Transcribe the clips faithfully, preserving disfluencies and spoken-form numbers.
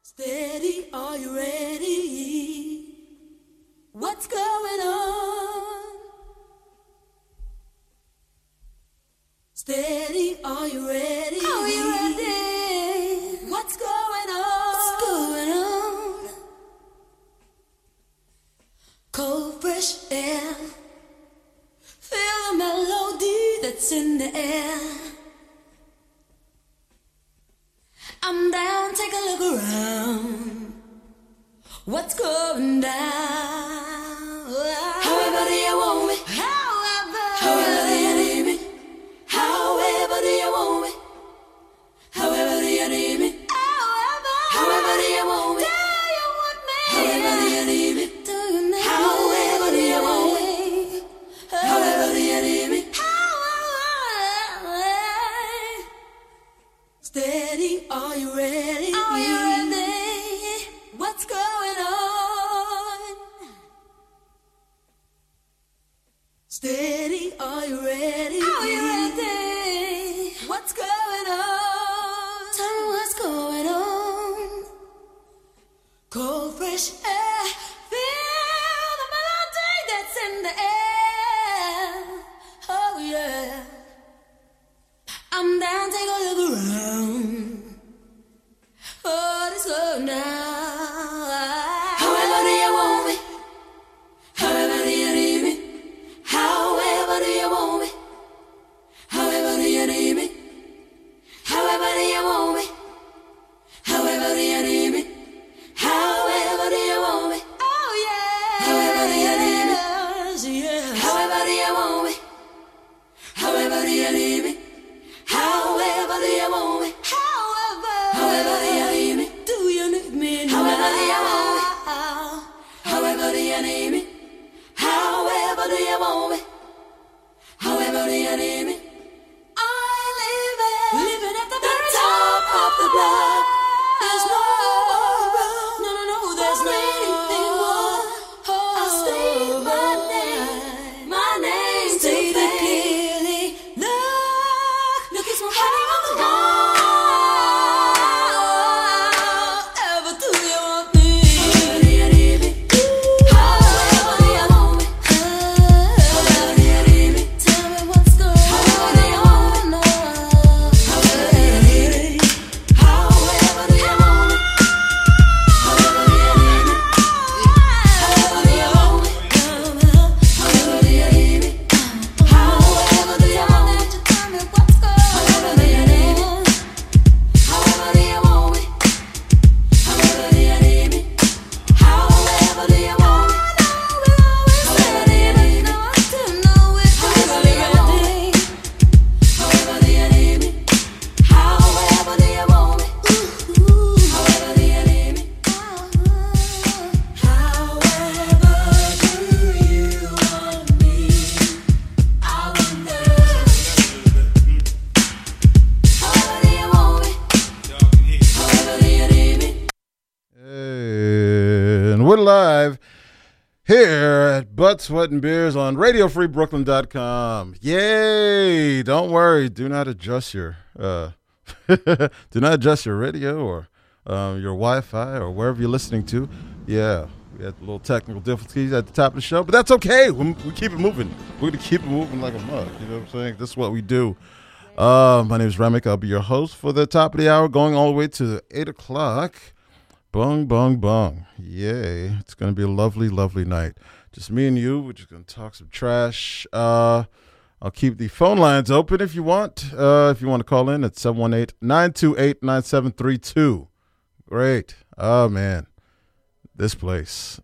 Steady, are you ready? What's going on? Steady, are you ready? Are you ready? What's going on? What's going on? Cold, fresh air. Feel the melody that's in the air. I'm down, take a look around. What's going down? However do you want me? However, However do you need me? However do you want me? However do you need me? however, However do you want me? do you want me? However do you need me? Do you need However do you want me? me? However do you need me? However, Steady, are you ready? are you ready? What's going on? Steady, are you ready? Are you ready? What's going on? Tell me what's going on. Cold, fresh air. Feel the melody that's in the air. Oh yeah. I'm down, take a look around. What is going on? However do you want me? However do you need me? However do you want me? However do you need me? However do you want me? However do you need me? However do you want me? Oh yeah. However do you need me? Yes, yes. However do you want me? However do you need me? However do you want me? However, However do you need me? do you need me now? However do you want me? However do you need me? However do you want me? However do you need me? I'm living, living at the The very top of the block. There's no room. No, no, no, there's for no anything more. I state my name, my name to State it fame. clearly. Look, Look, it's my hanging on the wall. Ever do you want me? However do you need me? However do you want me? However do you need me? Tell me what's going However do you want on. However do you need me? However do you want me? However do you need me? However do you want me? However do you need me? However do you want me? Tell me what's going However do you need me? However do you want me? However do you need me? However do you want me? However do you need me? However do you want me? However do you need me? However do you want me? However do you need me? However do you want me? I wonder. However do you want me? However do you need me? And we're live here at Butt, Sweat, and Beers on radio free brooklyn dot com. Yay! Don't worry. Do not adjust your uh, do not adjust your radio or um, your Wi-Fi or wherever you're listening to. Yeah, we had a little technical difficulties at the top of the show, but that's okay. We, we keep it moving. We're gonna keep it moving like a mug. You know what I'm saying? This is what we do. Uh, my name is Remick. I'll be your host for the top of the hour, going all the way to eight o'clock. Bung, bung, bung. Yay. It's going to be a lovely, lovely night. Just me and you. We're just going to talk some trash. Uh, I'll keep the phone lines open if you want. Uh, if you want to call in, it's seven one eight, nine two eight, nine seven three two. Great. Oh, man. This place.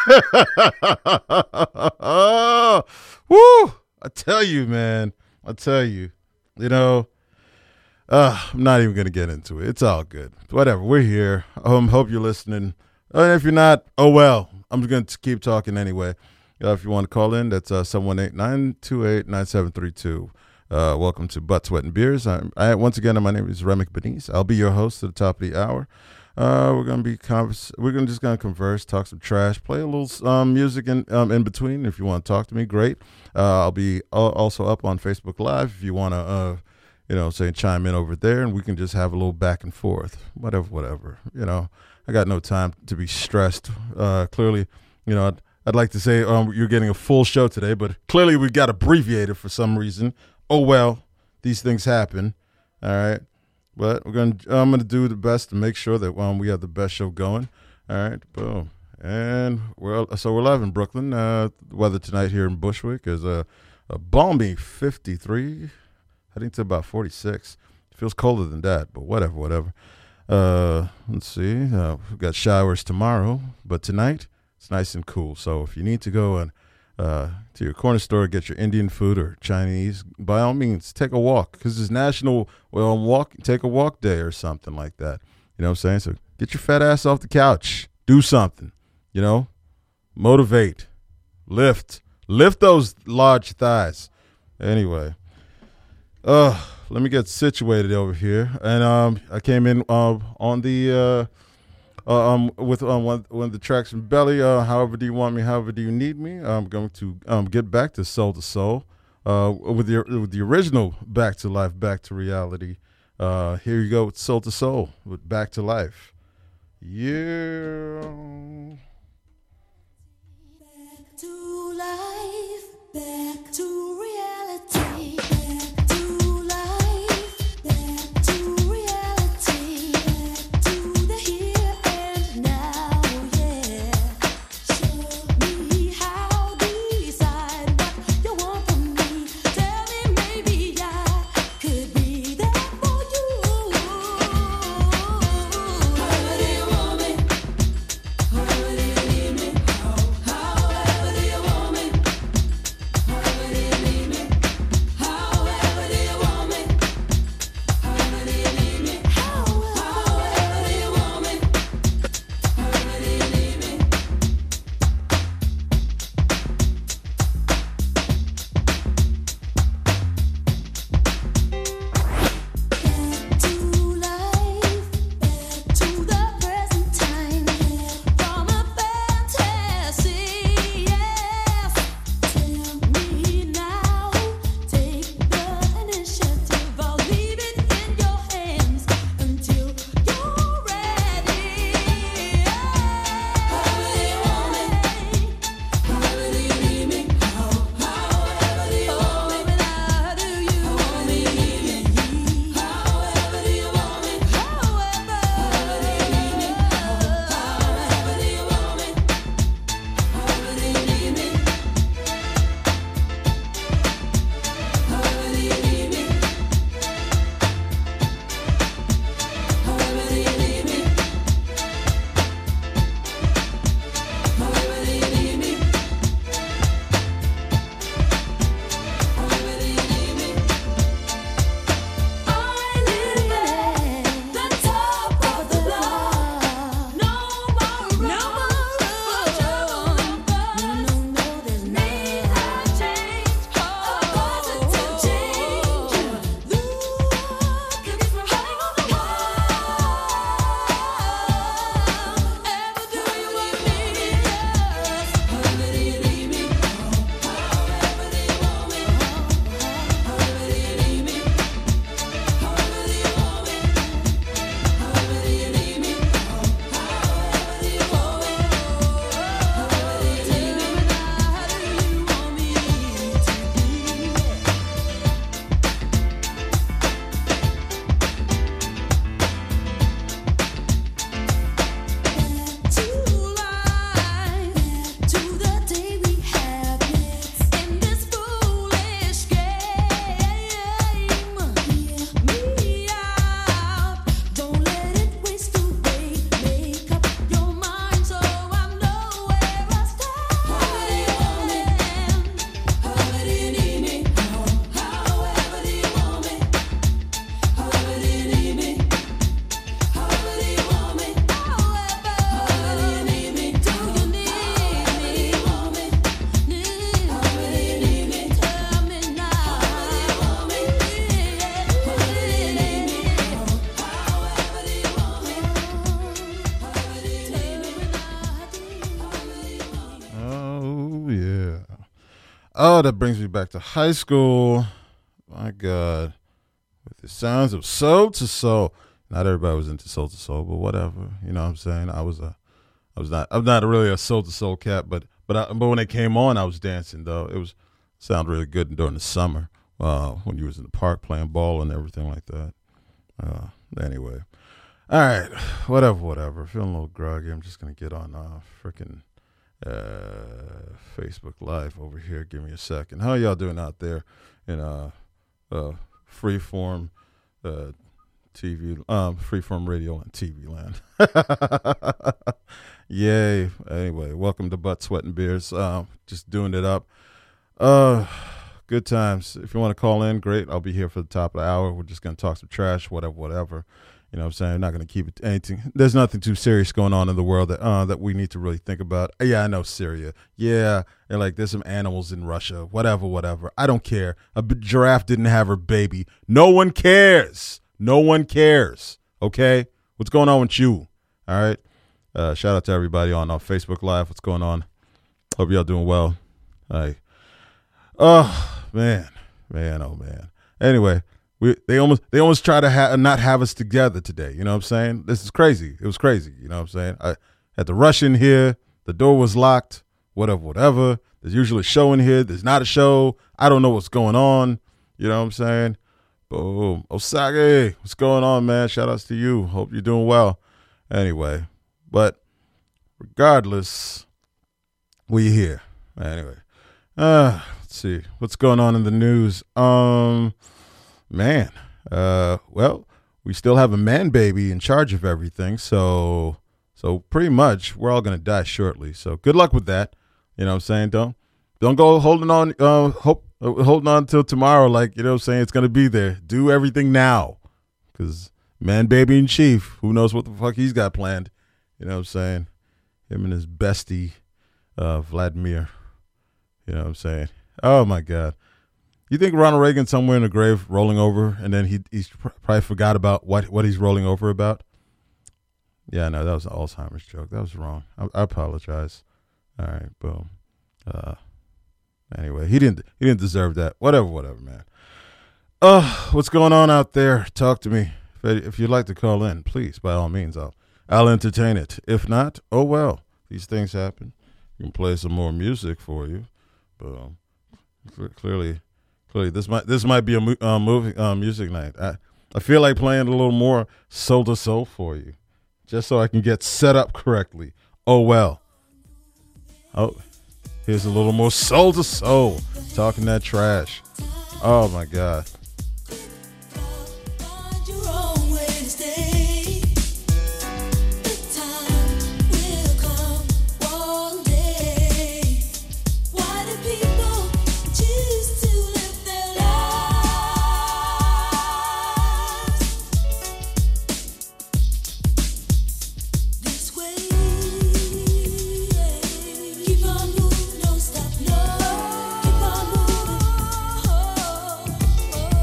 Oh, woo. I tell you, man. I tell you. You know, Uh, I'm not even going to get into it. It's all good. Whatever. We're here. Um, hope you're listening. Uh, if you're not, oh well. I'm going to keep talking anyway. Uh, if you want to call in, that's uh, seven one eight, nine two eight, nine seven three two. Uh, welcome to Butt, Sweat, and Beers. I'm, I, once again, my name is Remick Benice. I'll be your host at the top of the hour. Uh, we're gonna be converse. We're gonna just gonna converse, talk some trash, play a little um, music in um, in between. If you want to talk to me, great. Uh, I'll be uh, also up on Facebook Live if you want to. Uh, you know, saying chime in over there, and we can just have a little back and forth, whatever, whatever. You know, I got no time to be stressed. Uh, clearly, you know, I'd, I'd like to say um, you're getting a full show today, but clearly we got abbreviated for some reason. Oh well, these things happen. All right, but we're gonna. I'm gonna do the best to make sure that um, we have the best show going. All right, boom. And we're so we're live in Brooklyn. Uh, the weather tonight here in Bushwick is a, a balmy fifty-three, heading to about forty-six. It feels colder than that, but whatever, whatever. Uh, let's see. Uh, we've got showers tomorrow, but tonight it's nice and cool. So if you need to go and uh, to your corner store, get your Indian food or Chinese, by all means, take a walk, because it's National well walk take a walk day or something like that. You know what I'm saying? So get your fat ass off the couch. Do something. You know, motivate, lift, lift those large thighs. Anyway, uh, let me get situated over here. And um, I came in uh, on the uh, uh, um with um, one, one of the tracks from Belly. Uh, however do you want me? However do you need me? I'm going to um get back to Soul to Soul. Uh, with the with the original Back to Life, Back to Reality. Uh, here you go with Soul to Soul with Back to Life. Yeah. To life, back to reality, back to life, back to reality, back to the here and now, yeah. Show me how, decide what you want from me. Tell me maybe I could be there for you. However do you want me? However do you need me? However do you want me? However do you need me? However do you want me? However do you need me? However do you want me? However do you need me? Back to life, back to the present time, from a fantasy, yes. Tell me now, take the initiative. I'll leave it in your hands until you're ready. However do you want me? However do you need me? However do you want me? How do you want me? However do you want me? However do you need me? However do you want me? However do you need me? However do you need me? However do you need me? However do you need me? However do you need me? I live at the top of the block. No more room for trouble. No, no, there's need a change, a positive change. Look at me hanging on the wall. Ever do you want me? However do you need me? However do you want me? However do you need me? However do you want me? However do you need me? However do you want me? However do you need me? How do you want me to be? To life, to the day we have in this foolish game. Hear me out, don't let it waste away. Make up your mind so I know where I stand. However do you want me? However do you need me? However do you want me? However do you need me? However do you want me? However do you need me? Do you need me? Want me? Need? However do you need me? Tell me now. However do you want me? However do you need me? However do you want me? However do you need me? However do you want me? Oh, yeah. Oh, that brings me back to high school. My God. With the sounds of Soul to Soul. Not everybody was into Soul to Soul, but whatever. You know what I'm saying? I was a, I was not, I'm not really a Soul to Soul cat, but but I, but when they came on, I was dancing though. It was sounded really good during the summer uh, when you was in the park playing ball and everything like that. Uh, anyway, all right, whatever, whatever. Feeling a little groggy. I'm just gonna get on uh, freaking uh, Facebook Live over here. Give me a second. How y'all doing out there in uh, uh, freeform uh, T V, um, freeform radio and T V land? Yay! Anyway, welcome to Butt Sweat and Beers. Uh, just doing it up. Uh, good times. If you want to call in, great. I'll be here for the top of the hour. We're just gonna talk some trash, whatever, whatever. You know what I'm saying? I'm not going to keep it anything. There's nothing too serious going on in the world that uh, that we need to really think about. Yeah, I know Syria. Yeah, and like there's some animals in Russia. Whatever, whatever. I don't care. A b- giraffe didn't have her baby. No one cares. No one cares. Okay? What's going on with you? All right? Uh, shout out to everybody on uh, Facebook Live. What's going on? Hope y'all doing well. All right. Oh, man. Man, oh, man. Anyway. We, they almost they almost try to ha- not have us together today. You know what I'm saying? This is crazy. It was crazy. You know what I'm saying? I had to rush in here. The door was locked. Whatever, whatever. There's usually a show in here. There's not a show. I don't know what's going on. You know what I'm saying? Boom. Osage, what's going on, man? Shout outs to you. Hope you're doing well. Anyway, but regardless, we here. Anyway, uh, let's see. What's going on in the news? Um... Man, uh, well, we still have a man baby in charge of everything, so so pretty much we're all gonna die shortly. So good luck with that. You know what I'm saying? Don't don't go holding on, uh, hope uh, holding on until tomorrow. Like you know what I'm saying? It's gonna be there. Do everything now, because man baby in chief, who knows what the fuck he's got planned? You know what I'm saying? Him and his bestie, uh, Vladimir. You know what I'm saying? Oh my God. You think Ronald Reagan somewhere in the grave rolling over, and then he he's probably forgot about what, what he's rolling over about? Yeah, no, that was an Alzheimer's joke. That was wrong. I, I apologize. All right, boom. Uh, anyway, he didn't he didn't deserve that. Whatever, whatever, man. Oh, what's going on out there? Talk to me. If, if you'd like to call in, please, by all means, I'll I'll entertain it. If not, oh well. These things happen. You can play some more music for you, but um, clearly. Clearly, this might this might be a uh, movie uh, music night. I I feel like playing a little more soul to soul for you, just so I can get set up correctly. Oh well. Oh, here's a little more soul to soul, talking that trash. Oh my God. Stop, no. Keep on moving. Oh, oh, oh.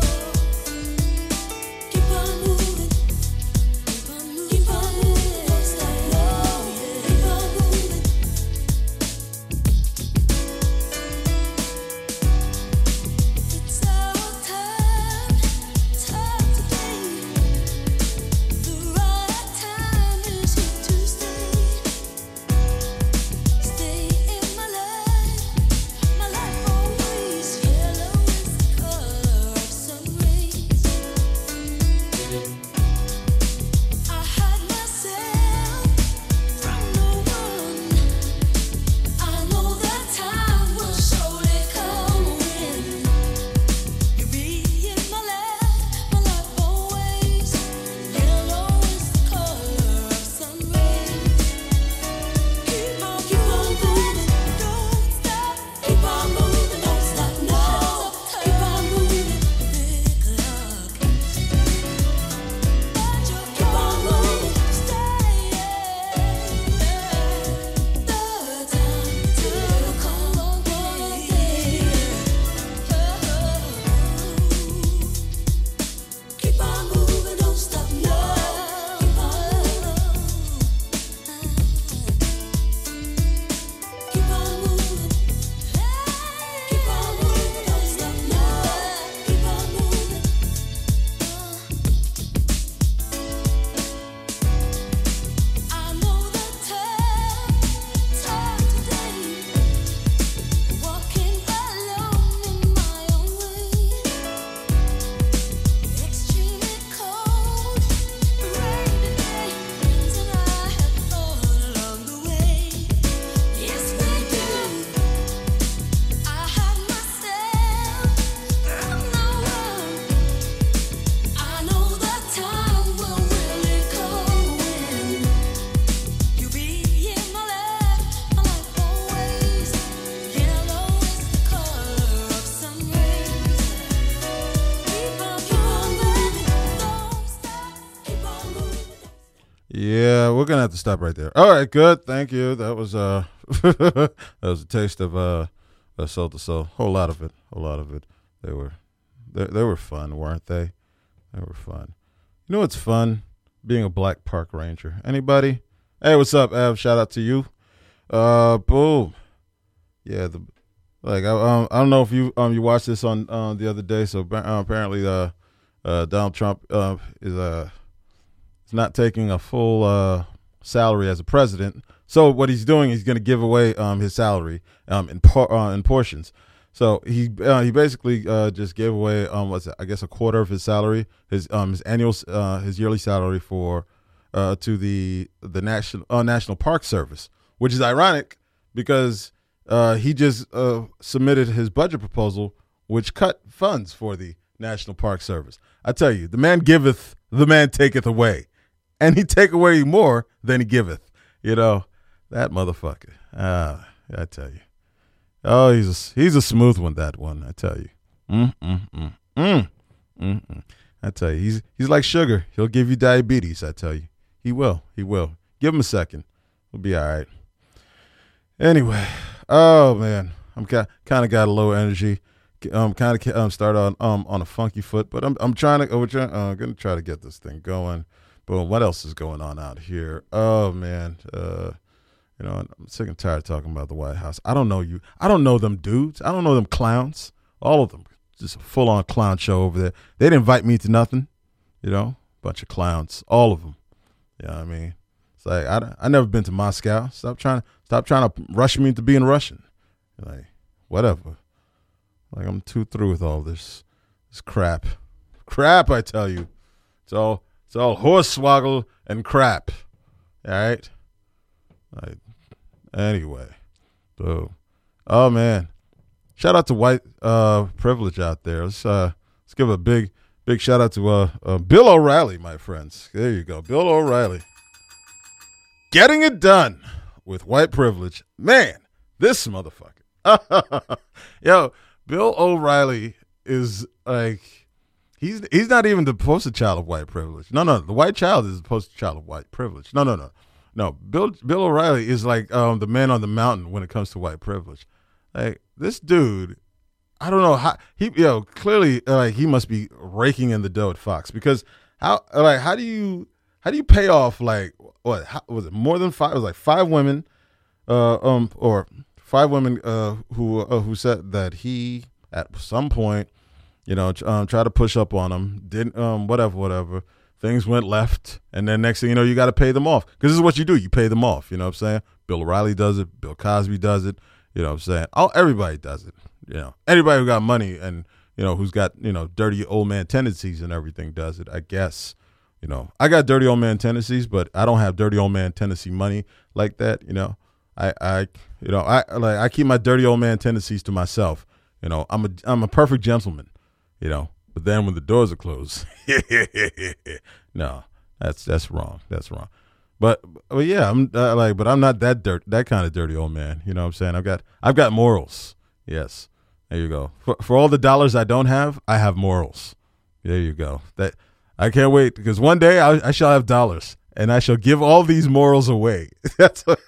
gonna have to stop right there. All right, good. Thank you. That was uh, that was a taste of uh, uh soul to soul. Whole lot of it. Whole lot of it. They were, they they were fun, weren't they? They were fun. You know what's fun? Being a black park ranger. Anybody? Hey, what's up, Av? Shout out to you. Uh, boom. Yeah, the like I um I don't know if you um you watched this on uh, the other day. So uh, apparently uh, uh Donald Trump uh is uh is not taking a full uh salary as a president. So what he's doing, he's going to give away um his salary um in par- uh, in portions. So he uh, he basically uh, just gave away um what's it, I guess a quarter of his salary, his um his annual uh, his yearly salary for uh to the the national uh, National Park Service, which is ironic because uh, he just uh, submitted his budget proposal, which cut funds for the National Park Service. I tell you, the man giveth, the man taketh away, and he take away more than he giveth. You know that motherfucker. Ah, I tell you. Oh, he's a, he's a smooth one, that one, I tell you. Mm, mm, mm, mm, mm, mm. I tell you, he's he's like sugar. He'll give you diabetes, I tell you. He will. He will. Give him a second. We'll be all right. Anyway, oh, man. I'm kind of got a low energy. Um, kind of um, start on um on a funky foot, but I'm I'm trying to, we're trying, uh, going to try to get this thing going. But what else is going on out here? Oh, man. Uh You know, I'm sick and tired of talking about the White House. I don't know you. I don't know them dudes. I don't know them clowns. All of them. Just a full-on clown show over there. They didn't invite me to nothing. You know, bunch of clowns. All of them. You know what I mean? It's like, I, I never been to Moscow. Stop trying, stop trying to rush me into being Russian. Like, whatever. Like, I'm too through with all this this crap. Crap, I tell you. It's all, it's all horse-swoggle and crap. All right? Like, anyway, so, oh man, shout out to white uh, privilege out there. Let's uh, let's give a big big shout out to uh, uh, Bill O'Reilly, my friends. There you go, Bill O'Reilly, getting it done with white privilege. Man, this motherfucker. Yo, Bill O'Reilly is like he's he's not even the poster child of white privilege. No, no, the white child is the poster child of white privilege. No, no, no. No, Bill Bill O'Reilly is like um, the man on the mountain when it comes to white privilege. Like this dude, I don't know how he, you know, clearly uh, like he must be raking in the dough at Fox because how like how do you how do you pay off like what how, was it more than five? It was like five women, uh, um, or five women uh, who uh, who said that he at some point, you know, um, tried to push up on him, didn't um, whatever whatever. Things went left, and then next thing you know, you got to pay them off. Because this is what you do. You pay them off. You know what I'm saying? Bill O'Reilly does it. Bill Cosby does it. You know what I'm saying? Oh, everybody does it. You know, anybody who got money and, you know, who's got, you know, dirty old man tendencies and everything does it, I guess. You know, I got dirty old man tendencies, but I don't have dirty old man tendency money like that. You know, I, I, you know, I like I keep my dirty old man tendencies to myself. You know, I'm a, I'm a perfect gentleman, you know. But then when the doors are closed, no, that's that's wrong. That's wrong. But but yeah, I'm uh, like, but I'm not that dirt, that kind of dirty old man. You know what I'm saying? I've got I've got morals. Yes, there you go. For for all the dollars I don't have, I have morals. There you go. That I can't wait because one day I, I shall have dollars and I shall give all these morals away. That's what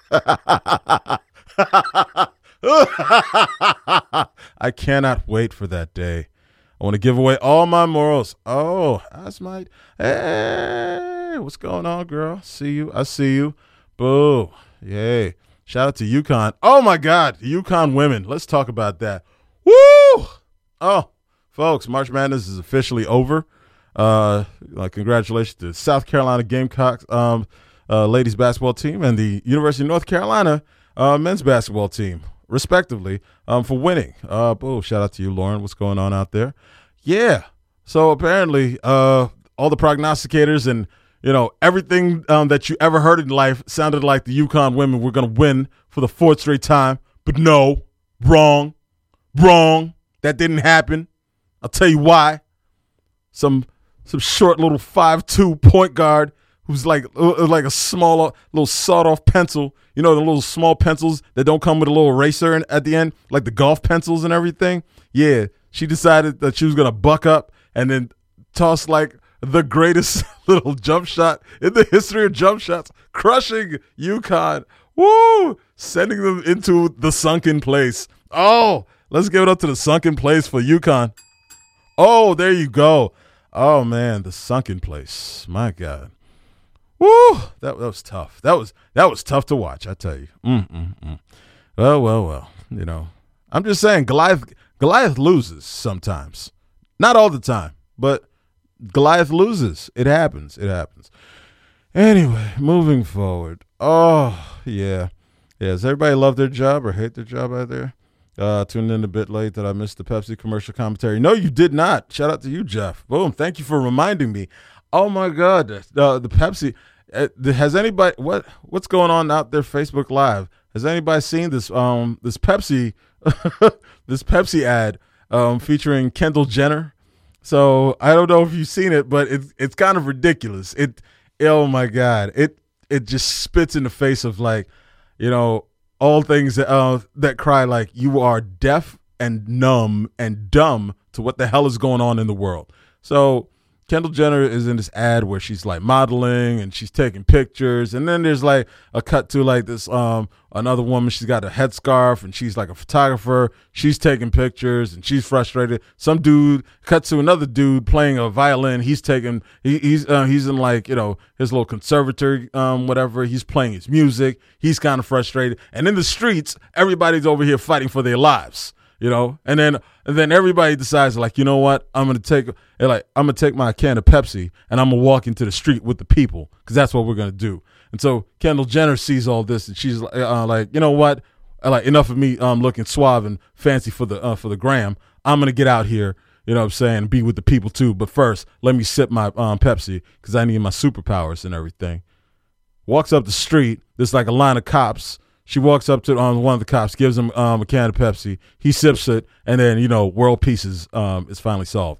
I cannot wait for that day. I want to give away all my morals. Oh, that's my. Hey, what's going on, girl? See you. I see you. Boo. Yay. Shout out to UConn. Oh, my God. UConn women. Let's talk about that. Woo! Oh, folks, March Madness is officially over. Uh, uh, congratulations to South Carolina Gamecocks um, uh, ladies basketball team and the University of North Carolina uh, men's basketball team, respectively, um, for winning. Uh, oh, shout out to you, Lauren. What's going on out there? Yeah. So apparently, uh, all the prognosticators and, you know, everything um, that you ever heard in life sounded like the UConn women were going to win for the fourth straight time. But no, wrong, wrong. That didn't happen. I'll tell you why. Some some short little five two point guard who's like uh, like a small little sawed-off pencil. You know, the little small pencils that don't come with a little eraser in, at the end, like the golf pencils and everything. Yeah, she decided that she was going to buck up and then toss like the greatest little jump shot in the history of jump shots, crushing UConn. Woo! Sending them into the sunken place. Oh, let's give it up to the sunken place for UConn. Oh, there you go. Oh, man, the sunken place. My God. Woo! That, that was tough. That was that was tough to watch, I tell you. Mm, mm, mm. Well, well, well. You know, I'm just saying Goliath Goliath loses sometimes. Not all the time, but Goliath loses. It happens. It happens. Anyway, moving forward. Oh, yeah. Yeah, does everybody love their job or hate their job out there? Uh, tuned in a bit late that I missed the Pepsi commercial commentary. No, you did not. Shout out to you, Jeff. Boom. Thank you for reminding me. Oh, my God. Uh, the Pepsi. Uh, has anybody, what what's going on out there, Facebook Live? Has anybody seen this um this Pepsi this Pepsi ad um, featuring Kendall Jenner? So I don't know if you've seen it, but it's it's kind of ridiculous. It oh my God, it it just spits in the face of, like, you know, all things that uh, that cry like you are deaf and numb and dumb to what the hell is going on in the world. So Kendall Jenner is in this ad where she's like modeling and she's taking pictures, and then there's like a cut to like this um another woman. She's got a headscarf and she's like a photographer. She's taking pictures and she's frustrated. Some dude cuts to another dude playing a violin. He's taking he, he's uh, he's in like, you know, his little conservatory um whatever. He's playing his music. He's kind of frustrated, and in the streets, everybody's over here fighting for their lives. You know, and then and then everybody decides, like, you know what, I'm gonna take like I'm gonna take my can of Pepsi and I'm gonna walk into the street with the people, because that's what we're gonna do. And so Kendall Jenner sees all this and she's uh, like, you know what, like, enough of me um looking suave and fancy for the uh, for the gram. I'm gonna get out here, you know what I'm saying, and be with the people too. But first, let me sip my um Pepsi because I need my superpowers and everything. Walks up the street. There's like a line of cops. She walks up to um, one of the cops, gives him um, a can of Pepsi. He sips it, and then, you know, world peace is um, is finally solved.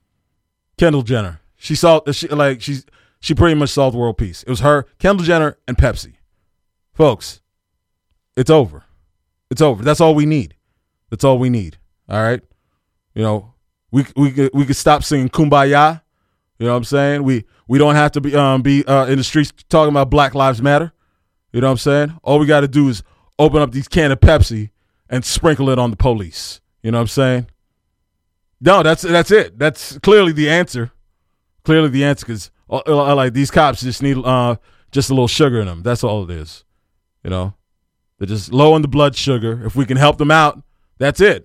Kendall Jenner, she solved. She like she's she pretty much solved world peace. It was her, Kendall Jenner, and Pepsi. Folks, it's over. It's over. That's all we need. That's all we need. All right, you know, we we could we could stop singing Kumbaya. You know what I'm saying? We we don't have to be um be uh, in the streets talking about Black Lives Matter. You know what I'm saying? All we got to do is open up these cans of Pepsi and sprinkle it on the police. You know what I'm saying? No, that's that's it. That's clearly the answer. Clearly the answer, because uh, like these cops just need uh, just a little sugar in them. That's all it is. You know, they're just low on the blood sugar. If we can help them out, that's it.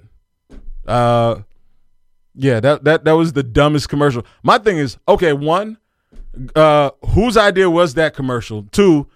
Uh, yeah, that that that was the dumbest commercial. My thing is, okay, one, uh, whose idea was that commercial? Two,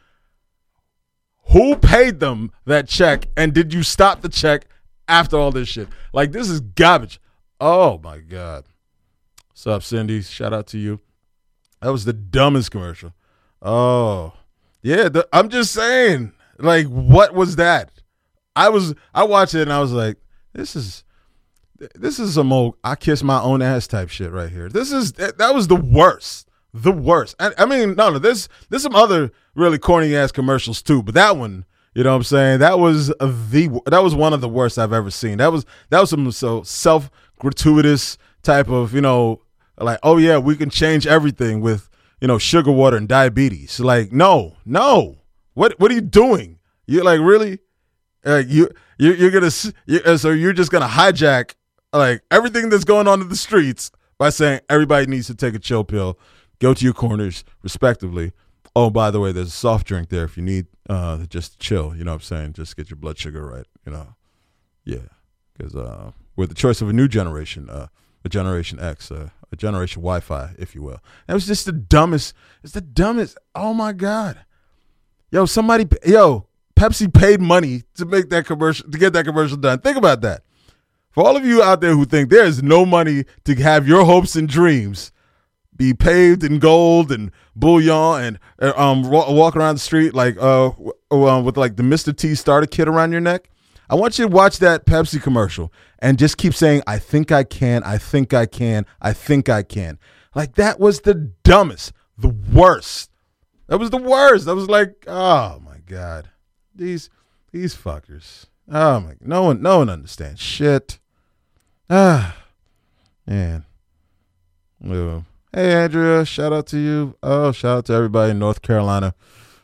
who paid them that check, and did you stop the check after all this shit? Like, this is garbage. Oh, my God. What's up, Cindy? Shout out to you. That was the dumbest commercial. Oh, yeah, the, I'm just saying, like, what was that? I was, I watched it, and I was like, this is, this is some old I kiss my own ass type shit right here. This is, that, that was the worst. The worst. I, I mean, no, no, there's, there's some other really corny ass commercials too, but that one, you know what I'm saying? That was the, that was one of the worst I've ever seen. That was, that was some so self gratuitous type of, you know, like, oh yeah, we can change everything with, you know, sugar water and diabetes. Like, no, no. What, what are you doing? You're like, really? Uh, you, you, you're going to, you, so you're just going to hijack like everything that's going on in the streets by saying everybody needs to take a chill pill. Go to your corners, respectively. Oh, by the way, there's a soft drink there if you need uh, just chill. You know what I'm saying? Just get your blood sugar right, you know. Yeah, because uh, we're the choice of a new generation, uh, a Generation X, uh, a Generation Wi-Fi, if you will. That was just the dumbest. It's the dumbest. Oh, my God. Yo, somebody, yo, Pepsi paid money to make that commercial, to get that commercial done. Think about that. For all of you out there who think there is no money to have your hopes and dreams be paved in gold and bullion and uh, um walk around the street like uh, uh with like the Mister T starter kit around your neck. I want you to watch that Pepsi commercial and just keep saying, I think I can, I think I can, I think I can. Like, that was the dumbest, the worst. That was the worst. That was like, oh my God. These these fuckers. Oh my, no one no one understands shit. Ah, man. Well, Hey, Andrea, shout out to you. Oh, shout out to everybody in North Carolina.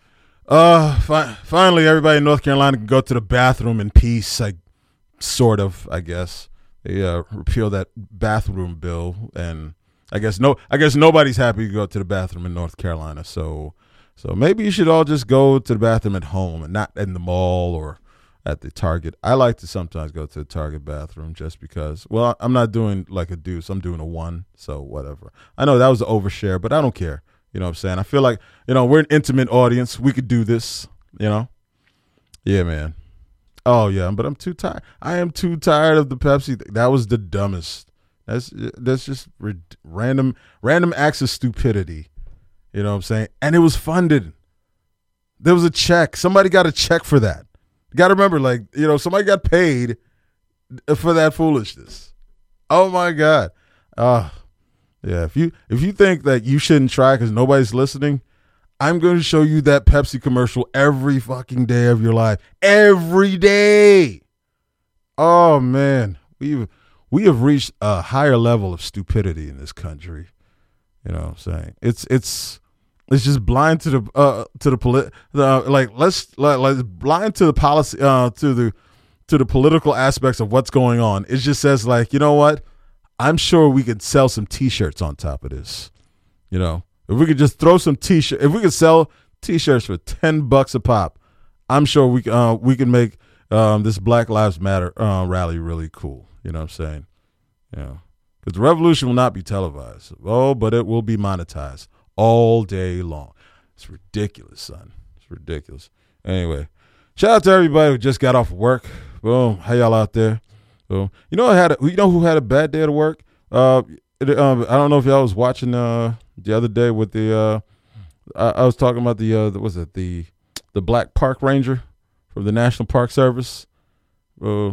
Uh, fi- finally, everybody in North Carolina can go to the bathroom in peace. Like, sort of, I guess. They uh, repealed that bathroom bill, and I guess no, I guess nobody's happy to go to the bathroom in North Carolina. So, so maybe you should all just go to the bathroom at home and not in the mall or at the Target. I like to sometimes go to the Target bathroom just because, well, I'm not doing like a deuce. I'm doing a one, so whatever. I know that was an overshare, but I don't care. You know what I'm saying? I feel like, you know, we're an intimate audience. We could do this, you know? Yeah, man. Oh, yeah, but I'm too tired. I am too tired of the Pepsi thing. That was the dumbest. That's that's just random random acts of stupidity. You know what I'm saying? And it was funded. There was a check. Somebody got a check for that. You got to remember, like, you know, somebody got paid for that foolishness. Oh, my God. Uh, yeah, if you if you think that you shouldn't try because nobody's listening, I'm going to show you that Pepsi commercial every fucking day of your life. Every day. Oh, man. We've, we have reached a higher level of stupidity in this country. You know what I'm saying? It's it's it's just blind to the uh to the polit uh, like let's like, like blind to the policy uh to the to the political aspects of what's going on. It just says, like, you know what? I'm sure we could sell some T-shirts on top of this. You know, if we could just throw some T-shirt, if we could sell T-shirts for ten bucks a pop, I'm sure we uh we can make um this Black Lives Matter uh, rally really cool. You know what I'm saying? Yeah. You know, because the revolution will not be televised. Oh, but it will be monetized all day long. It's ridiculous, son. It's ridiculous. Anyway, shout out to everybody who just got off work. Boom. How y'all out there? Boom. You know, I had a, you know who had a bad day at work? Uh, it, um, I don't know if y'all was watching uh the other day with the uh, I, I was talking about the uh, was it the the black park ranger from the National Park Service. Uh,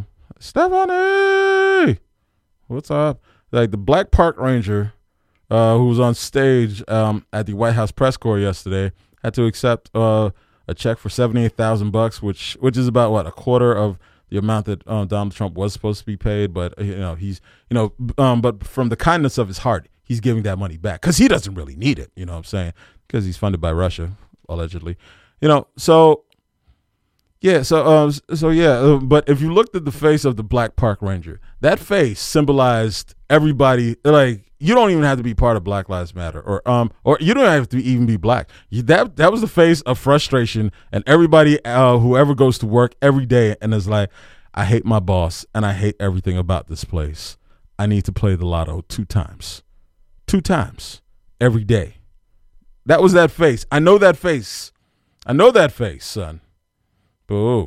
Stephanie, what's up? Like the black park ranger, uh, who was on stage um, at the White House press corps yesterday, had to accept uh, a check for seventy-eight thousand bucks, which which is about what a quarter of the amount that um, Donald Trump was supposed to be paid. But you know he's you know um, but from the kindness of his heart, he's giving that money back because he doesn't really need it. You know what I'm saying? Because he's funded by Russia allegedly. You know so. Yeah, so um, so yeah, uh, but if you looked at the face of the black park ranger, that face symbolized everybody. Like, you don't even have to be part of Black Lives Matter, or um, or you don't have to even be black. You, that that was the face of frustration, and everybody, uh, whoever goes to work every day and is like, I hate my boss and I hate everything about this place. I need to play the lotto two times, two times every day. That was that face. I know that face. I know that face, son. Boo.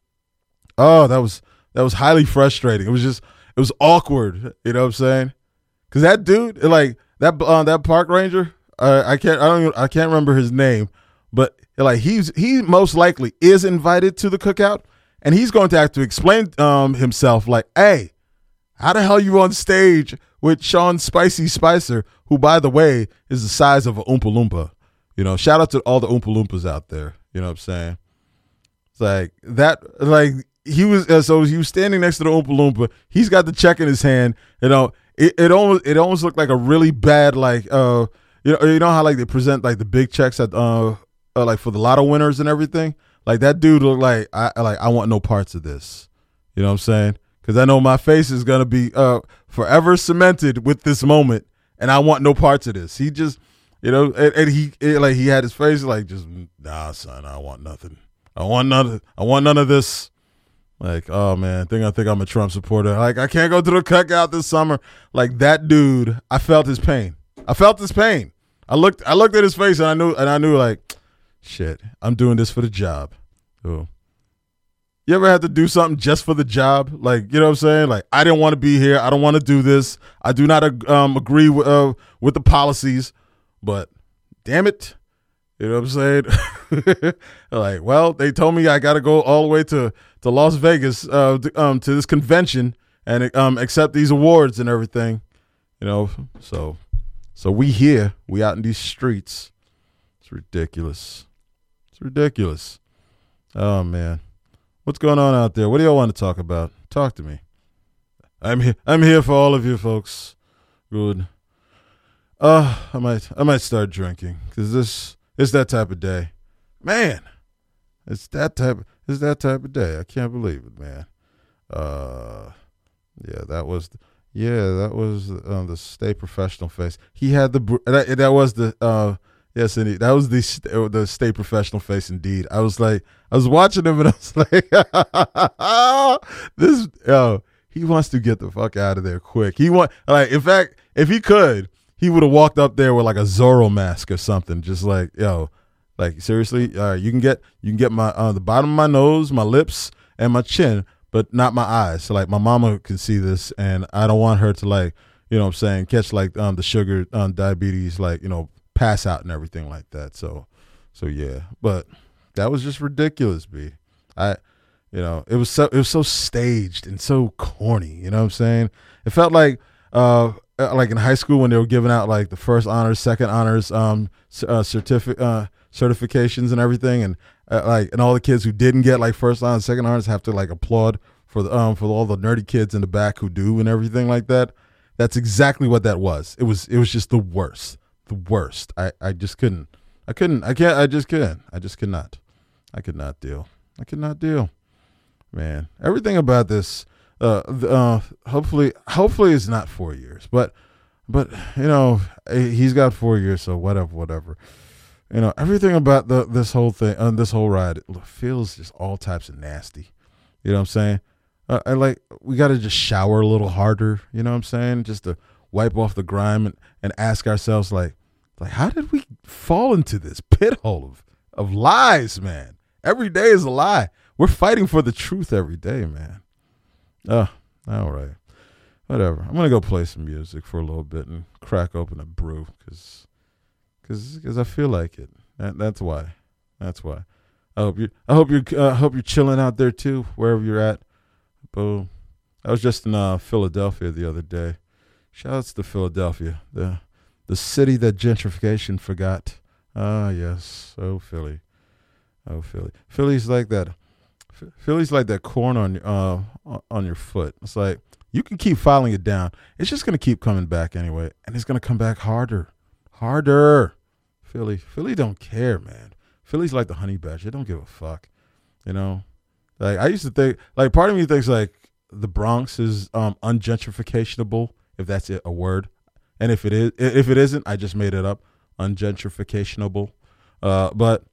Oh, that was that was highly frustrating. It was just it was awkward. You know what I'm saying? Because that dude, like that uh, that park ranger, uh, I can't I don't even, I can't remember his name, but like he's he most likely is invited to the cookout, and he's going to have to explain um, himself. Like, hey, how the hell you on stage with Sean Spicy Spicer, who, by the way, is the size of an Oompa Loompa? You know, shout out to all the Oompa Loompas out there. You know what I'm saying? It's like that, like he was, uh, so he was standing next to the Oompa Loompa. He's got the check in his hand. You know, it, it almost, it almost looked like a really bad, like, uh, you know, you know how like they present like the big checks at, uh, uh like for the lotto winners and everything. Like that dude looked like, I like, I want no parts of this. You know what I'm saying? Because I know my face is gonna be uh forever cemented with this moment, and I want no parts of this. He just, you know, and, and he it, like he had his face like just, nah, son, I want nothing. I want none. I want none of this. Like, oh man, I think I think I'm a Trump supporter. Like, I can't go to the cookout this summer. Like that dude, I felt his pain. I felt his pain. I looked. I looked at his face, and I knew. And I knew, like, shit. I'm doing this for the job. Ooh. You ever had to do something just for the job? Like, you know what I'm saying? Like, I didn't want to be here. I don't want to do this. I do not um, agree with uh, with the policies, but damn it. You know what I'm saying? Like, well, they told me I got to go all the way to, to Las Vegas uh, to, um, to this convention and um, accept these awards and everything. You know, so so we here, we out in these streets. It's ridiculous. It's ridiculous. Oh man, what's going on out there? What do y'all want to talk about? Talk to me. I'm here. I'm here for all of you folks. Good. Uh, I might I might start drinking because this it's that type of day, man. It's that type. It's that type of day. I can't believe it, man. Uh, yeah, that was. The, yeah, that was uh, the Stay Professional face. He had the. That, that was the. Uh, yes, indeed. That was the the Stay Professional face. Indeed, I was like, I was watching him and I was like, this. Oh, he wants to get the fuck out of there quick. He want like, in fact, if he could, he would have walked up there with like a Zorro mask or something, just like, yo, like seriously, uh, you can get you can get my uh, the bottom of my nose, my lips, and my chin, but not my eyes. So like my mama can see this, and I don't want her to like, you know what I'm saying, catch like um the sugar um diabetes, like, you know, pass out and everything like that. So so yeah. But that was just ridiculous, B. I you know, it was so it was so staged and so corny, you know what I'm saying? It felt like uh like in high school when they were giving out like the first honors, second honors um uh, certificate uh certifications and everything, and uh, like and all the kids who didn't get like first honors, second honors have to like applaud for the um for all the nerdy kids in the back who do and everything like that. That's exactly what that was. It was it was just the worst, the worst. I I just couldn't, I couldn't, I can't, I just couldn't, I just could not, I could not deal, I could not deal, man. Everything about this, uh, uh, hopefully, hopefully it's not four years, but but you know he's got four years, so whatever, whatever. You know, everything about the this whole thing, uh, this whole ride, it feels just all types of nasty. You know what I'm saying? Uh, I like we got to just shower a little harder. You know what I'm saying? Just to wipe off the grime and, and ask ourselves, like, like how did we fall into this pit hole of of lies, man? Every day is a lie. We're fighting for the truth every day, man. Oh, all right, whatever. I'm gonna go play some music for a little bit and crack open a brew because. Cause, cause I feel like it. That, that's why. That's why. I hope you. I hope you. I uh, hope you're chilling out there too, wherever you're at. Boom. I was just in uh, Philadelphia the other day. Shout outs to Philadelphia, the the city that gentrification forgot. Ah, yes. Oh, Philly. Oh, Philly. Philly's like that. Philly's like that corn on uh on your foot. It's like you can keep filing it down. It's just gonna keep coming back anyway, and it's gonna come back harder. Harder. Philly. Philly don't care, man. Philly's like the honey badger. They don't give a fuck. You know? Like I used to think like part of me thinks like the Bronx is um ungentrificationable, if that's a word. And if it is if it isn't, I just made it up. Ungentrificationable. Uh but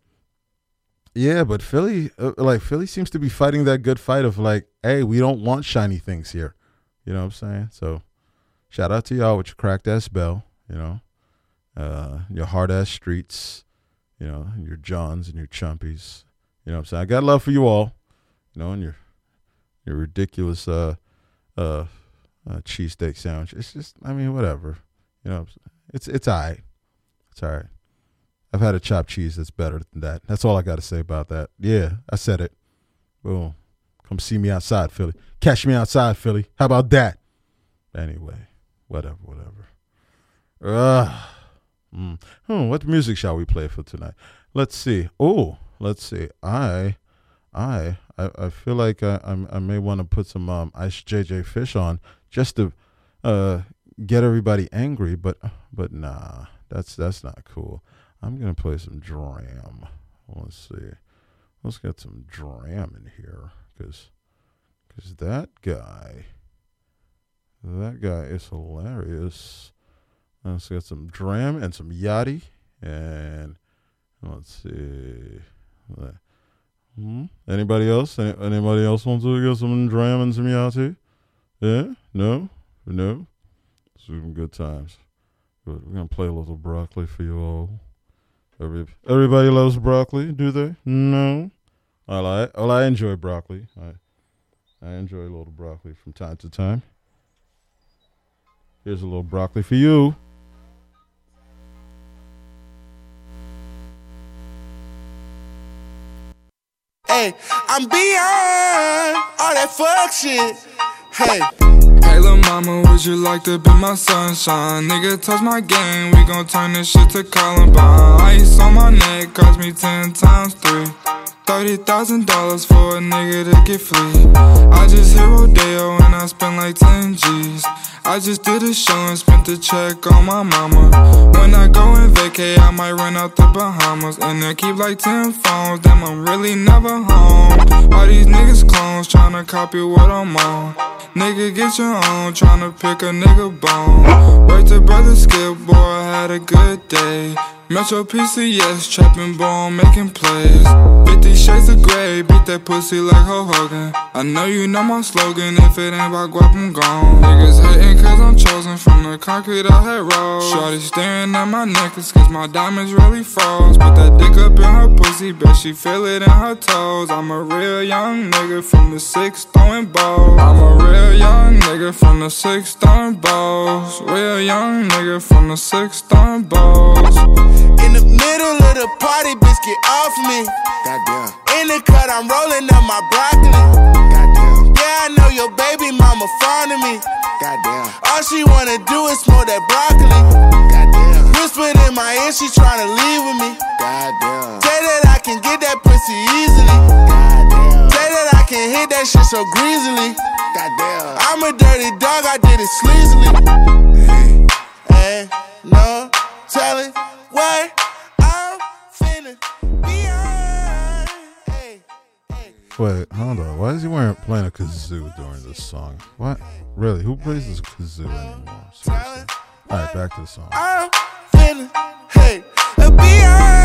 yeah, but Philly uh, like Philly seems to be fighting that good fight of like, hey, we don't want shiny things here. You know what I'm saying? So shout out to y'all with your cracked ass bell, you know. Uh, your hard ass streets, you know, your Johns and your Chumpies. You know what I'm saying? I got love for you all, you know, and your your ridiculous uh uh, uh cheesesteak sandwich. It's just, I mean, whatever. You know, it's it's all right. It's all right. I've had a chopped cheese that's better than that. That's all I got to say about that. Yeah, I said it. Boom. Come see me outside, Philly. Catch me outside, Philly. How about that? Anyway, whatever, whatever. Ugh. Mm. Hmm, what music shall we play for tonight? Let's see. Oh, let's see. I, I, I, I feel like I, I, I may want to put some um, Ice J J Fish on just to uh, get everybody angry, but but nah, that's that's not cool. I'm gonna play some Dram. Let's see. Let's get some Dram in here, cause, cause that guy, that guy is hilarious. Let's get some Dram and some Yachty, and let's see. Hmm? Anybody else? Any, anybody else want to get some Dram and some Yachty? Yeah? No? No? Some good times. Good. We're gonna play a little broccoli for you all. Every, everybody loves broccoli, do they? No. I like. Well, I enjoy broccoli. I I enjoy a little broccoli from time to time. Here's a little broccoli for you. Hey, I'm beyond all that fuck shit. Hey. Hey, lil' mama, would you like to be my sunshine? Nigga, touch my game, we gon' turn this shit to Columbine. Ice on my neck cost me ten times three. Thirty thousand dollars for a nigga to get free. I just hit Rodeo and I spent like ten G's. I just did a show and spent the check on my mama. When I go and vacay, I might run out the Bahamas. And I keep like ten phones, damn, I'm really never home. All these niggas clones tryna copy what I'm on. Nigga, get your own, tryna pick a nigga bone. Wait till brother Skip, boy, I had a good day. Metro P C S, trapping ball, making plays. Fifty shades of gray, beat that pussy like Ho Hogan. I know you know my slogan, if it ain't about guap, I'm gone. Niggas hating cause I'm chosen from the concrete I had rolled. Shorty staring at my necklace cause my diamonds really froze. Put that dick up in her pussy, bet she feel it in her toes. I'm a real young nigga from the six throwing balls. I'm a real young nigga from the six throwing balls. Real young nigga from the six throwing balls. In the middle of the party, bitch, get off me. Goddamn. In the cut, I'm rolling up my broccoli. Goddamn. Yeah, I know your baby mama fond of me. Goddamn. All she wanna do is smoke that broccoli. Goddamn. Whispered in my ear, she tryna leave with me. Goddamn. Say that I can get that pussy easily. Goddamn. Say that I can hit that shit so greasily. Goddamn. I'm a dirty dog, I did it sleazily. Hey, hey, no telling what I'm finna be on. Hey, hey. Wait, hold on. Why is he wearing playing a kazoo during this song? What? Really? Who plays this kazoo anymore? Seriously. All right, back to the song. I'm finna, hey, be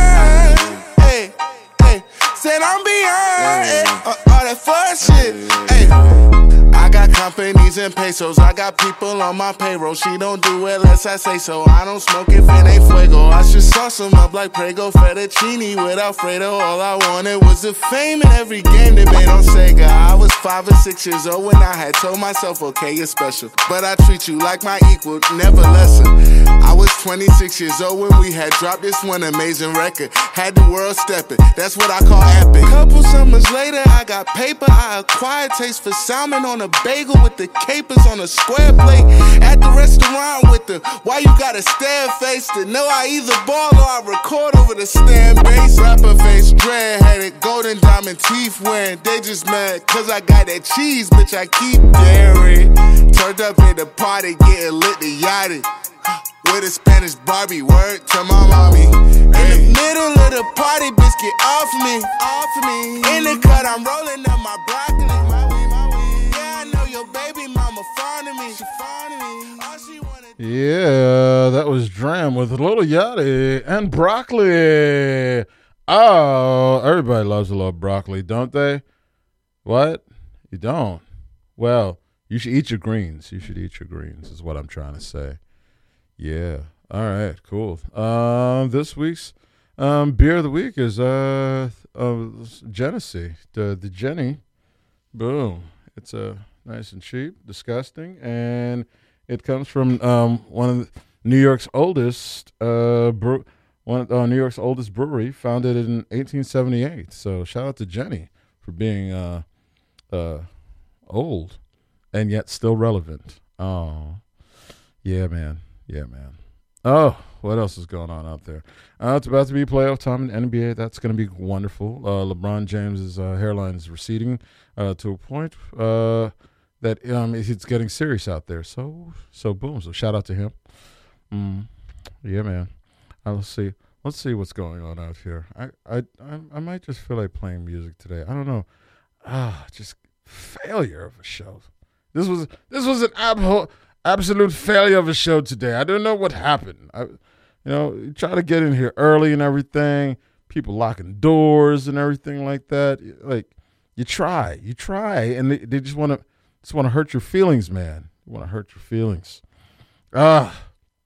on. Hey, hey. Said I'm beyond hey. all, all that fuck shit. Hey. I got companies and pesos, I got people on my payroll. She don't do it unless I say so. I don't smoke if it ain't fuego. I should sauce them up like Prego fettuccine with Alfredo. All I wanted was the fame in every game they made on Sega. I was five or six years old when I had told myself, okay, you're special, but I treat you like my equal, never lesser. I was twenty-six years old when we had dropped this one amazing record. Had the world stepping, that's what I call epic. Couple summers later, I got paper. I acquired taste for salmon on a bagel with the capers on a square plate. At the restaurant with the why you gotta stare face to know I either ball or I record over the stand bass. Rapper face, dread headed, golden diamond teeth wearing. They just mad cause I got that cheese, bitch, I keep daring. Turned up at the party, getting lit to yachty. With a Spanish Barbie, word to my mommy. In the middle of the party, bitch, get off me. Off me. In the cut, I'm rolling up my broccoli. My weed, my weed. Yeah, I know your baby mama fond of me. She fond of me. All she wanna do. Yeah, that was Dram with Lil Yachty and broccoli. Oh, everybody loves a little broccoli, don't they? What? You don't? Well, you should eat your greens. You should eat your greens is what I'm trying to say. Yeah. All right. Cool. Um, this week's um, beer of the week is uh, uh Genesee, the the Jenny. Boom. It's a uh, nice and cheap, disgusting, and it comes from um one of the, New York's oldest uh brew, one of uh, New York's oldest brewery, founded in eighteen seventy-eight. So shout out to Jenny for being uh uh old and yet still relevant. Oh, yeah, man. Yeah, man. Oh, what else is going on out there? Uh, it's about to be playoff time in the N B A. That's going to be wonderful. Uh, LeBron James's uh, hairline is receding uh, to a point uh, that um, it's getting serious out there. So, so boom. So shout out to him. Mm, yeah, man. Uh, let's see. Let's see what's going on out here. I, I, I, I might just feel like playing music today. I don't know. Ah, just failure of a show. This was this was an ab- absolute failure of a show today. I don't know what happened. I, you know, you try to get in here early and everything. People locking doors and everything like that. Like, you try, you try, and they, they just want to just want to hurt your feelings, man. You want to hurt your feelings. Ah,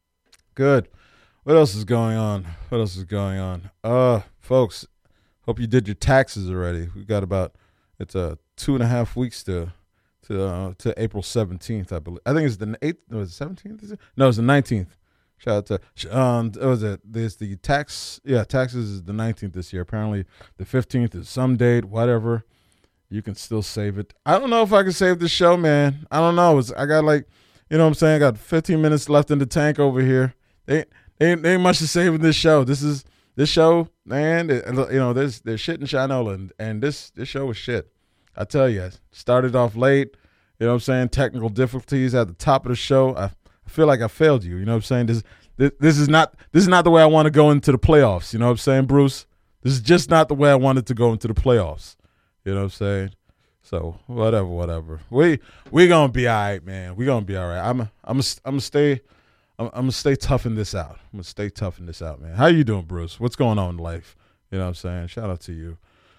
good. What else is going on? What else is going on? Uh, folks, hope you did your taxes already. We got about it's a uh, two and a half weeks to. To, uh, to April seventeenth, I believe. I think it's the eighth. Was it seventeenth? No, it's the nineteenth. Shout out to um. What was it? There's the tax. Yeah, taxes is the nineteenth this year. Apparently, the fifteenth is some date. Whatever. You can still save it. I don't know if I can save this show, man. I don't know. It's, I got like, you know what I'm saying. I got fifteen minutes left in the tank over here. They they ain't, they ain't much to save in this show. This is this show, man. It, you know, there's there's shit in Shinola, and, and this this show was shit. I tell you, started off late, You know what I'm saying? Technical difficulties at the top of the show. I, I feel like I failed you. You know what I'm saying? This, this this is not this is not the way I want to go into the playoffs. You know what I'm saying, Bruce? This is just not the way I wanted to go into the playoffs. You know what I'm saying? So whatever, whatever. We we gonna be all right, man. We gonna be all right. I'm a, I'm a, I'm gonna stay. I'm, I'm gonna stay toughing this out. I'm gonna stay toughing this out, man. How you doing, Bruce? What's going on in life? You know what I'm saying? Shout out to you.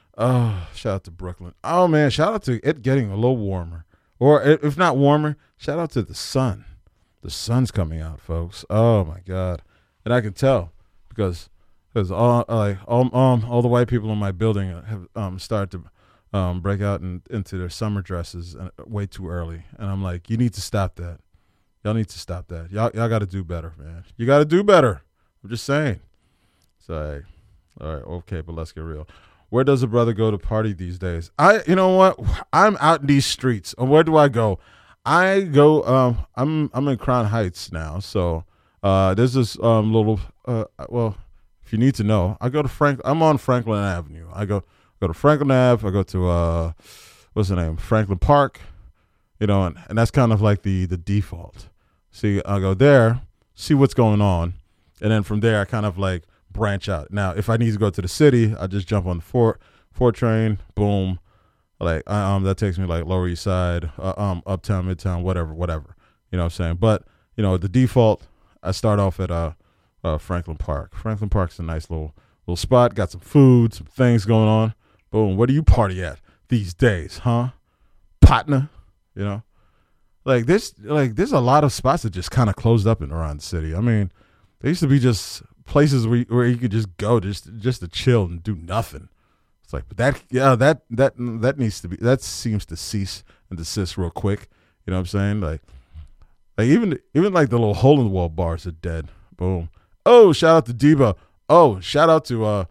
Oh, shout out to Brooklyn. Oh man, shout out to it getting a little warmer, or if not warmer, shout out to the sun. The sun's coming out, folks. Oh my God, and I can tell because because all like all um all the white people in my building have um started to. Um, break out in, into their summer dresses uh, way too early, and I'm like, you need to stop that. Y'all need to stop that. Y'all, y'all got to do better, man. You got to do better. I'm just saying. So, hey, all right, okay, but let's get real. Where does a brother go to party these days? I, you know what? I'm out in these streets. And where do I go? I go. Um, I'm I'm in Crown Heights now, so uh, there's this um little. Uh, well, if you need to know, I go to Frank. I'm on Franklin Avenue. I go. Go to Franklin Ave. I go to uh, what's the name? Franklin Park. You know, and, and that's kind of like the the default. See, I go there, see what's going on, and then from there I kind of like branch out. Now, if I need to go to the city, I just jump on the four four train. Boom, like um, that takes me like Lower East Side, uh, um, Uptown, Midtown, whatever, whatever. You know what I'm saying? But you know, the default, I start off at uh, uh Franklin Park. Franklin Park's a nice little little spot. Got some food, some things going on. Boom. Where do you party at these days, huh? Patna, you know, like this, like there's a lot of spots that just kind of closed up in around the city. I mean, there used to be just places where where you could just go just just to chill and do nothing. It's like, but that yeah, that that that needs to be that seems to cease and desist real quick. You know what I'm saying? Like, like even even like the little hole in the wall bars are dead. Boom. Oh, shout out to Debo. Oh, shout out to uh.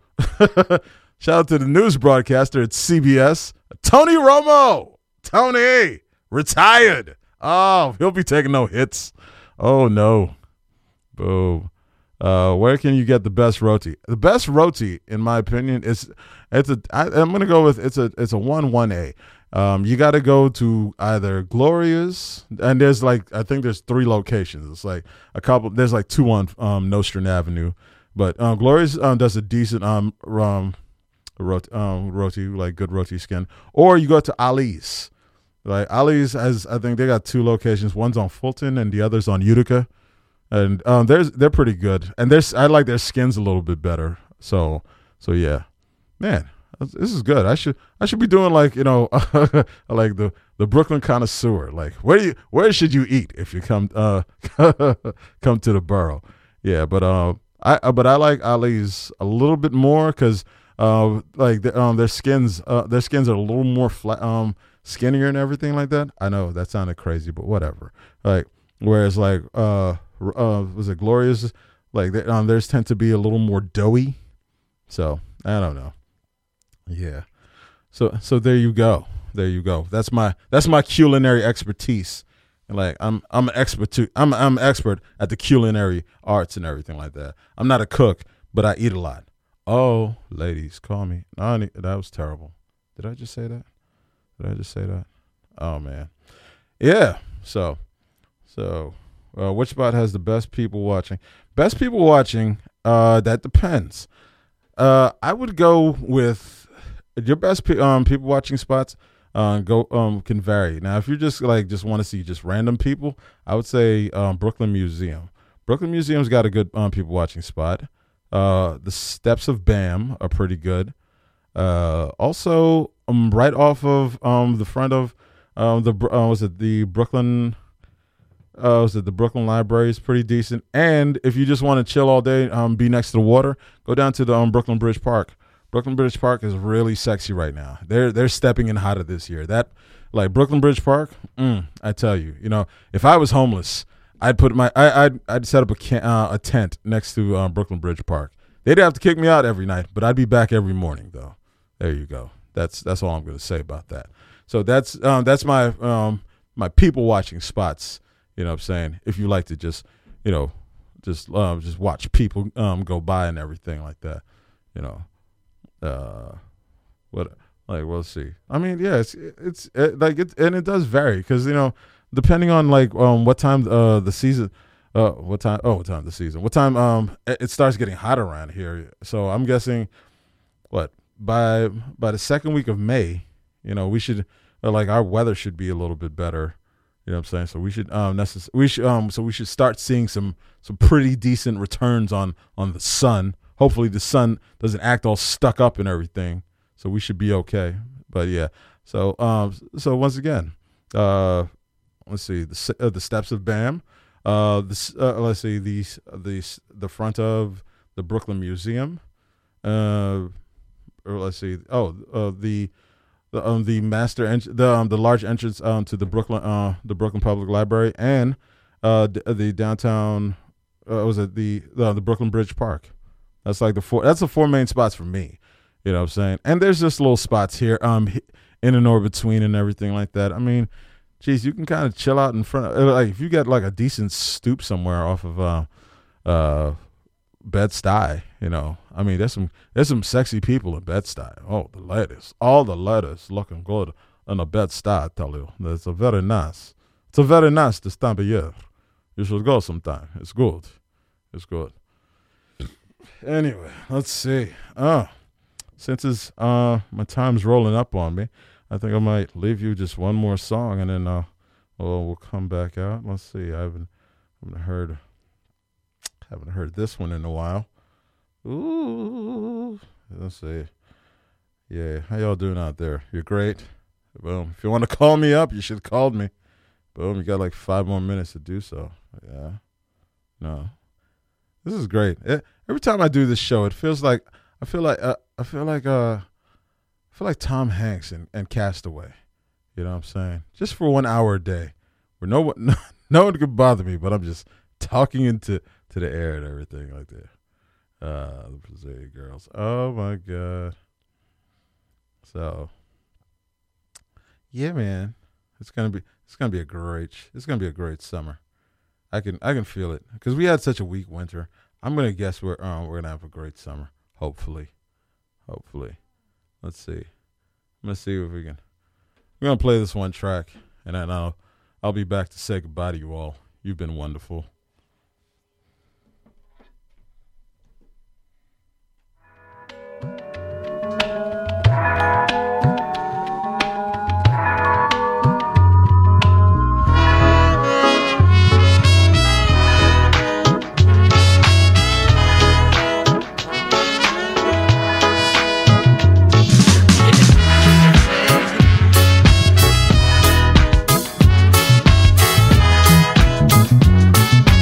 Shout out to the news broadcaster at C B S, Tony Romo. Tony, retired. Oh, he'll be taking no hits. Oh, no. Boom. Uh, where can you get the best roti? The best roti, in my opinion, is it's a. I, I'm gonna go with it's a it's a one one A. Um, you got to go to either Gloria's, and there's like I think there's three locations. It's like a couple. There's like two on um, Nostrand Avenue, but um, Gloria's um, does a decent um um. Roti, um, roti, like good roti skin, or you go to Ali's. Like Ali's has, I think they got two locations. One's on Fulton, and the other's on Utica, and um, there's they're pretty good. And there's I like their skins a little bit better. So, so yeah, man, this is good. I should I should be doing like you know, like the the Brooklyn connoisseur. Like where do you where should you eat if you come uh come to the borough? Yeah, but um, I but I like Ali's a little bit more because. Uh, like the, um, their skins, uh, their skins are a little more flat, um, skinnier and everything like that. I know that sounded crazy, but whatever. Like, whereas like, uh, uh, was it Glorious? Like, they, um, theirs tend to be a little more doughy. So I don't know. Yeah. So so there you go. There you go. That's my that's my culinary expertise. Like I'm I'm an expert too. I'm I'm an expert at the culinary arts and everything like that. I'm not a cook, but I eat a lot. Oh, ladies, call me. No, that was terrible. Did I just say that? Did I just say that? Oh, man. Yeah. So, so uh, which spot has the best people watching? Best people watching, uh, that depends. Uh, I would go with your best pe- um, people watching spots uh, go um, can vary. Now, if you just like just want to see just random people, I would say um, Brooklyn Museum. Brooklyn Museum's got a good um, people watching spot. Uh, the Steps of Bam are pretty good. Uh, also, um, right off of um the front of um the uh, was it the Brooklyn uh was it the Brooklyn Library is pretty decent. And if you just want to chill all day, um, be next to the water, go down to the um, Brooklyn Bridge Park. Brooklyn Bridge Park is really sexy right now. They're they're stepping in hotter this year. That like Brooklyn Bridge Park, mm, I tell you, you know, if I was homeless. I'd put my I, I'd I'd set up a can, uh, a tent next to um, Brooklyn Bridge Park. They'd have to kick me out every night, but I'd be back every morning though. There you go. That's that's all I'm going to say about that. So that's um, that's my um, my people watching spots. You know what I'm saying? If you like to just you know just um, just watch people um, go by and everything like that. You know, uh, what Like we'll see. I mean, yeah, it's it's it, like it, and it does vary because you know depending on like um what time uh the season. Uh, what time? Oh, what time the season? What time? Um, it starts getting hot around here. So I'm guessing, what by by the second week of May, you know, we should uh, like our weather should be a little bit better. You know what I'm saying? So we should um necess- we should um so we should start seeing some some pretty decent returns on on the sun. Hopefully the sun doesn't act all stuck up and everything. So we should be okay. But yeah. So um so once again, uh, let's see the uh, the steps of BAM. Uh, this, uh, let's see the the the front of the Brooklyn Museum, uh, or let's see, oh, uh, the the um the master ent- the um the large entrance um to the Brooklyn uh the Brooklyn Public Library and uh the, the downtown uh, was it the uh, the Brooklyn Bridge Park. That's like the four. That's the four main spots for me. You know what I'm saying? And there's just little spots here um in and or between and everything like that. I mean. Geez, you can kind of chill out in front of, like, if you get like a decent stoop somewhere off of uh, uh, Bed-Stuy, you know. I mean, there's some there's some sexy people in Bed-Stuy. Oh, the ladies, all the ladies looking good on a Bed-Stuy. I tell you, it's a very nice. It's a very nice this time of year. You should go sometime. It's good. It's good. Anyway, let's see. Uh, since it's uh my time's rolling up on me. I think I might leave you just one more song, and then uh, we'll, we'll come back out. Let's see. I haven't, haven't heard, haven't heard this one in a while. Ooh, let's see. Yeah, how y'all doing out there? You're great. Boom. If you want to call me up, you should have called me. Boom. You got like five more minutes to do so. Yeah. No. This is great. It, every time I do this show, it feels like I feel like uh, I feel like uh. I feel like Tom Hanks and, and Castaway, you know what I'm saying? Just for one hour a day, where no one, no, no one could bother me, but I'm just talking into to the air and everything like that. Uh, the Brazilian girls. Oh my God. So, yeah, man, it's gonna be it's gonna be a great it's gonna be a great summer. I can I can feel it because we had such a weak winter. I'm gonna guess we're um, we're gonna have a great summer. Hopefully, hopefully. Let's see. I'm gonna see if we can. We're gonna play this one track, and then I'll I'll be back to say goodbye to you all. You've been wonderful. We'll be right back.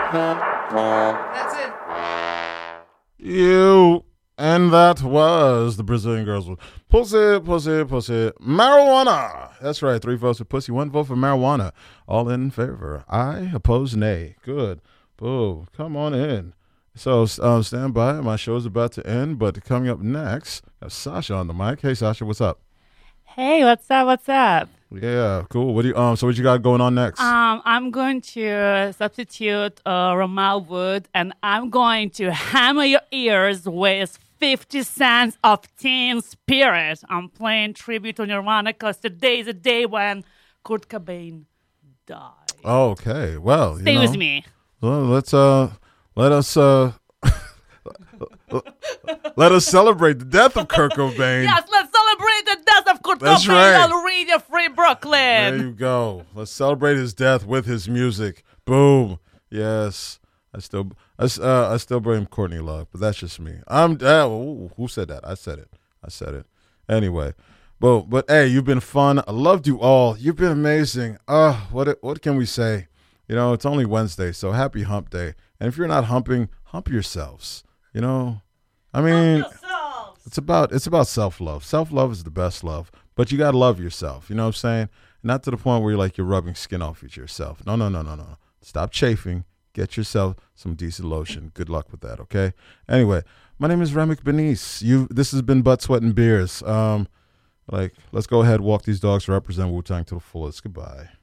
That's it. You. And that was the Brazilian girls with Pussy, Pussy, Pussy, Marijuana. That's right. Three votes for Pussy, one vote for Marijuana. All in favor. I oppose nay. Good. Boo. Come on in. So um, stand by. My show is about to end, but coming up next, I have Sasha on the mic. Hey, Sasha, what's up? Hey, what's up? What's up? Yeah, cool. What do you um? So what you got going on next? Um, I'm going to substitute uh, Ramal Wood, and I'm going to hammer your ears with fifty cents of Teen Spirit. I'm playing tribute to Nirvana because today is a day when Kurt Cobain died. Okay, well, you Stay know, with me. Well, let's uh, let us uh, let us celebrate the death of Kurt Cobain. Yes, let's celebrate the death of Kurt That's Cobain right. on Radio Free Brooklyn. There you go. Let's celebrate his death with his music. Boom. Yes. I still, I, s- uh, I still blame Courtney Love, but that's just me. I'm. Uh, ooh, who said that? I said it. I said it. Anyway, but but hey, you've been fun. I loved you all. You've been amazing. Uh, what what can we say? You know, it's only Wednesday, so happy Hump Day. And if you're not humping, hump yourselves. You know, I mean, it's about it's about self love. Self love is the best love, but you gotta love yourself. You know what I'm saying? Not to the point where you're like you're rubbing skin off of yourself. No, no, no, no, no. Stop chafing. Get yourself some decent lotion. Good luck with that, okay? Anyway, my name is Remick Benice. You, this has been Butt, Sweat, and Beers. Um, like, let's go ahead, walk these dogs, represent Wu-Tang to the fullest. Goodbye.